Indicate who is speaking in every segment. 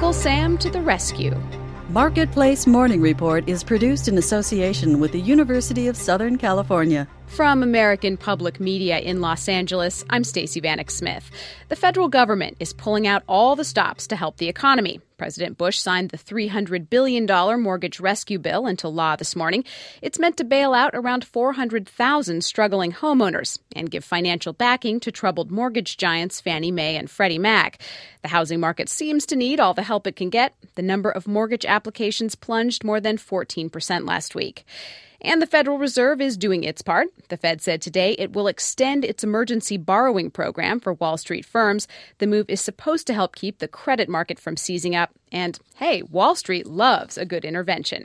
Speaker 1: Uncle Sam to the rescue.
Speaker 2: Marketplace Morning Report is produced in association with the University of Southern California.
Speaker 1: From American Public Media in Los Angeles, I'm Stacey Vanek Smith. The federal government is pulling out all the stops to help the economy. President Bush signed the $300 billion mortgage rescue bill into law this morning. It's meant to bail out around 400,000 struggling homeowners and give financial backing to troubled mortgage giants Fannie Mae and Freddie Mac. The housing market seems to need all the help it can get. The number of mortgage applications plunged more than 14% last week. And the Federal Reserve is doing its part. The Fed said today it will extend its emergency borrowing program for Wall Street firms. The move is supposed to help keep the credit market from seizing up. And, hey, Wall Street loves a good intervention.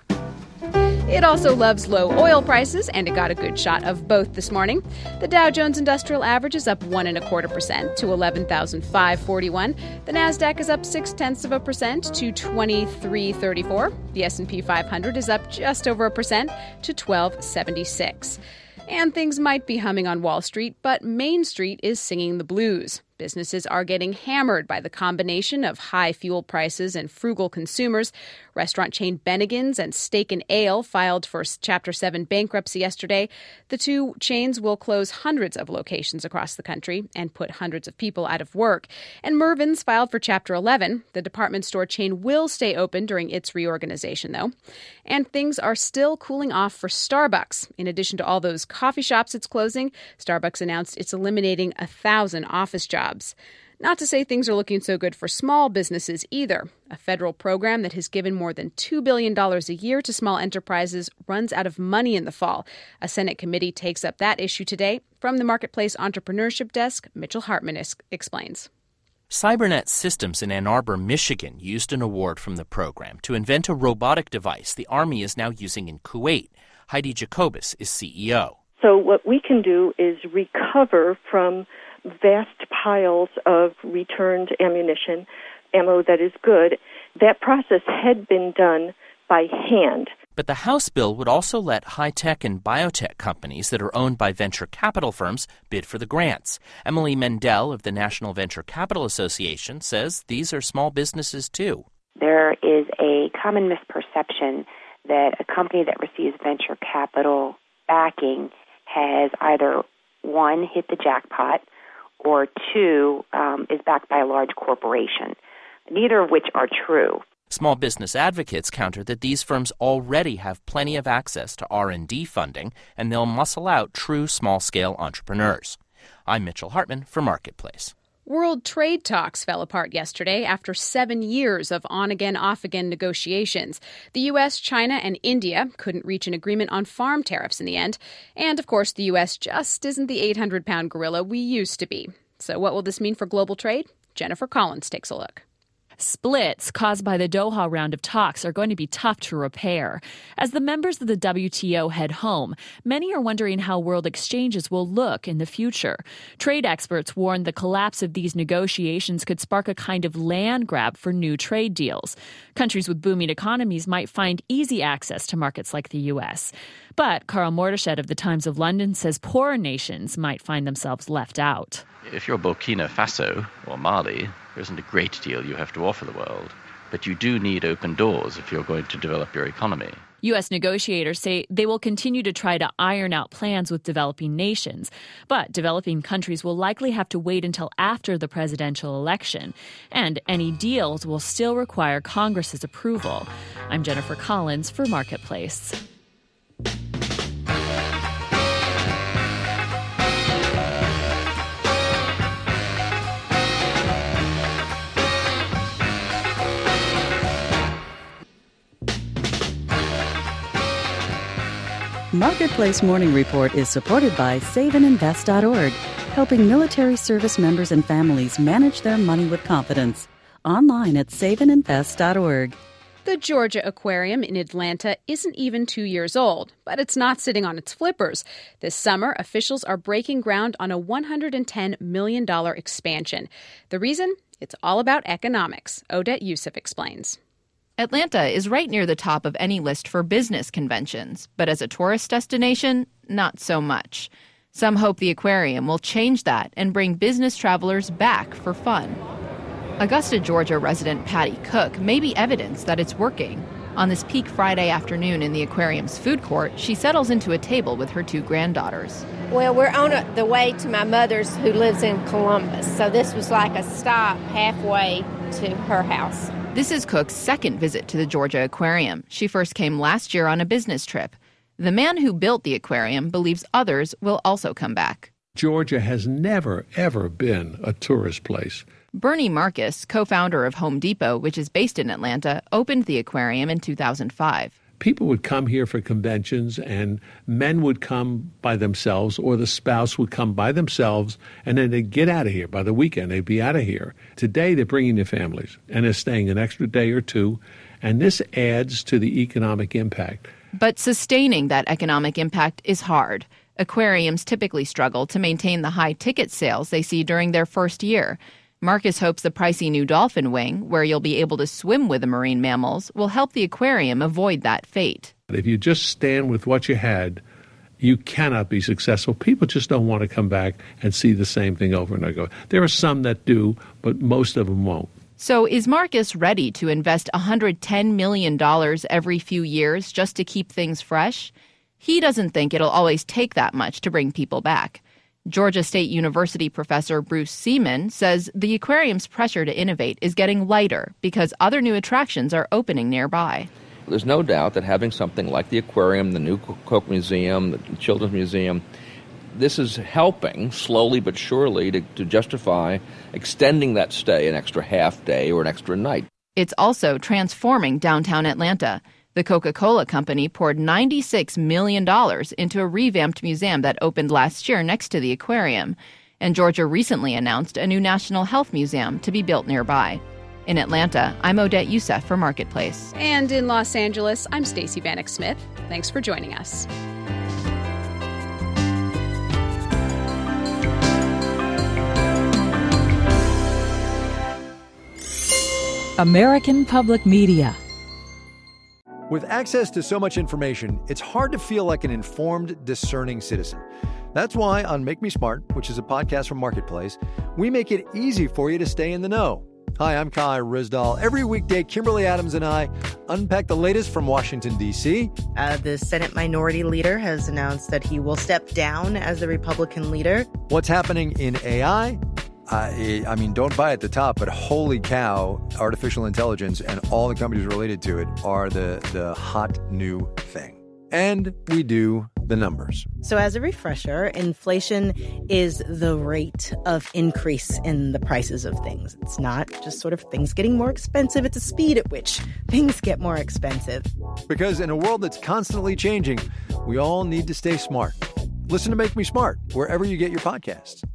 Speaker 1: It also loves low oil prices, and it got a good shot of both this morning. The Dow Jones Industrial Average is up 1.25% to 11,541. The Nasdaq is up 0.6% to 2334. The S&P 500 is up just over 1% to 1276. And things might be humming on Wall Street, but Main Street is singing the blues. Businesses are getting hammered by the combination of high fuel prices and frugal consumers. Restaurant chain Bennigan's and Steak and Ale filed for Chapter 7 bankruptcy yesterday. The two chains will close hundreds of locations across the country and put hundreds of people out of work. And Mervyn's filed for Chapter 11. The department store chain will stay open during its reorganization, though. And things are still cooling off for Starbucks. In addition to all those coffee shops it's closing, Starbucks announced it's eliminating 1,000 office jobs. Not to say things are looking so good for small businesses either. A federal program that has given more than $2 billion a year to small enterprises runs out of money in the fall. A Senate committee takes up that issue today. From the Marketplace Entrepreneurship Desk, Mitchell Hartman explains.
Speaker 3: Cybernet Systems in Ann Arbor, Michigan, used an award from the program to invent a robotic device the Army is now using in Kuwait. Heidi Jacobus is CEO.
Speaker 4: So what we can do is recover from vast piles of returned ammo that is good. That process had been done by hand.
Speaker 3: But the House bill would also let high-tech and biotech companies that are owned by venture capital firms bid for the grants. Emily Mendel of the National Venture Capital Association says these are small businesses too.
Speaker 5: There is a common misperception that a company that receives venture capital backing has either, one, hit the jackpot, or two, is backed by a large corporation, neither of which are true.
Speaker 3: Small business advocates counter that these firms already have plenty of access to R&D funding, and they'll muscle out true small-scale entrepreneurs. I'm Mitchell Hartman for Marketplace.
Speaker 1: World trade talks fell apart yesterday after 7 years of on-again, off-again negotiations. The U.S., China, and India couldn't reach an agreement on farm tariffs in the end. And, of course, the U.S. just isn't the 800-pound gorilla we used to be. So what will this mean for global trade? Jennifer Collins takes a look.
Speaker 6: Splits caused by the Doha round of talks are going to be tough to repair. As the members of the WTO head home, many are wondering how world exchanges will look in the future. Trade experts warn the collapse of these negotiations could spark a kind of land grab for new trade deals. Countries with booming economies might find easy access to markets like the U.S. But Carl Mordechai of the Times of London says poorer nations might find themselves left out.
Speaker 7: If you're Burkina Faso or Mali, there isn't a great deal you have to offer the world. But you do need open doors if you're going to develop your economy.
Speaker 6: U.S. negotiators say they will continue to try to iron out plans with developing nations. But developing countries will likely have to wait until after the presidential election. And any deals will still require Congress's approval. I'm Jennifer Collins for Marketplace.
Speaker 2: Marketplace Morning Report is supported by SaveAndInvest.org, helping military service members and families manage their money with confidence. Online at SaveAndInvest.org.
Speaker 1: The Georgia Aquarium in Atlanta isn't even 2 years old, but it's not sitting on its flippers. This summer, officials are breaking ground on a $110 million expansion. The reason? It's all about economics. Odette Youssef explains.
Speaker 8: Atlanta is right near the top of any list for business conventions, but as a tourist destination, not so much. Some hope the aquarium will change that and bring business travelers back for fun. Augusta, Georgia resident Patty Cook may be evidence that it's working. On this peak Friday afternoon in the aquarium's food court, she settles into a table with her 2 granddaughters.
Speaker 9: Well, we're on the way to my mother's who lives in Columbus, so this was like a stop halfway to her house.
Speaker 8: This is Cook's second visit to the Georgia Aquarium. She first came last year on a business trip. The man who built the aquarium believes others will also come back.
Speaker 10: Georgia has never, ever been a tourist place.
Speaker 8: Bernie Marcus, co-founder of Home Depot, which is based in Atlanta, opened the aquarium in 2005.
Speaker 10: People would come here for conventions, and men would come by themselves, or the spouse would come by themselves, and then they'd get out of here. By the weekend, they'd be out of here. Today, they're bringing their families, and they're staying an extra day or two, and this adds to the economic impact.
Speaker 8: But sustaining that economic impact is hard. Aquariums typically struggle to maintain the high ticket sales they see during their first year. Marcus hopes the pricey new dolphin wing, where you'll be able to swim with the marine mammals, will help the aquarium avoid that fate.
Speaker 10: If you just stand with what you had, you cannot be successful. People just don't want to come back and see the same thing over and over. There are some that do, but most of them won't.
Speaker 8: So is Marcus ready to invest $110 million every few years just to keep things fresh? He doesn't think it'll always take that much to bring people back. Georgia State University professor Bruce Seaman says the aquarium's pressure to innovate is getting lighter because other new attractions are opening nearby.
Speaker 11: There's no doubt that having something like the aquarium, the new Koch Museum, the Children's Museum, this is helping, slowly but surely, to justify extending that stay an extra half day or an extra night.
Speaker 8: It's also transforming downtown Atlanta. The Coca-Cola Company poured $96 million into a revamped museum that opened last year next to the aquarium. And Georgia recently announced a new National Health Museum to be built nearby. In Atlanta, I'm Odette Youssef for Marketplace.
Speaker 1: And in Los Angeles, I'm Stacey Vanek Smith. Thanks for joining us.
Speaker 2: American Public Media.
Speaker 12: With access to so much information, it's hard to feel like an informed, discerning citizen. That's why on Make Me Smart, which is a podcast from Marketplace, we make it easy for you to stay in the know. Hi, I'm Kai Rizdal. Every weekday, Kimberly Adams and I unpack the latest from Washington, D.C.
Speaker 13: The Senate Minority Leader has announced that he will step down as the Republican leader.
Speaker 12: What's happening in AI? I mean, don't buy at the top, but holy cow, artificial intelligence and all the companies related to it are the hot new thing. And we do the numbers.
Speaker 13: So as a refresher, inflation is the rate of increase in the prices of things. It's not just sort of things getting more expensive. It's the speed at which things get more expensive.
Speaker 12: Because in a world that's constantly changing, we all need to stay smart. Listen to Make Me Smart wherever you get your podcasts.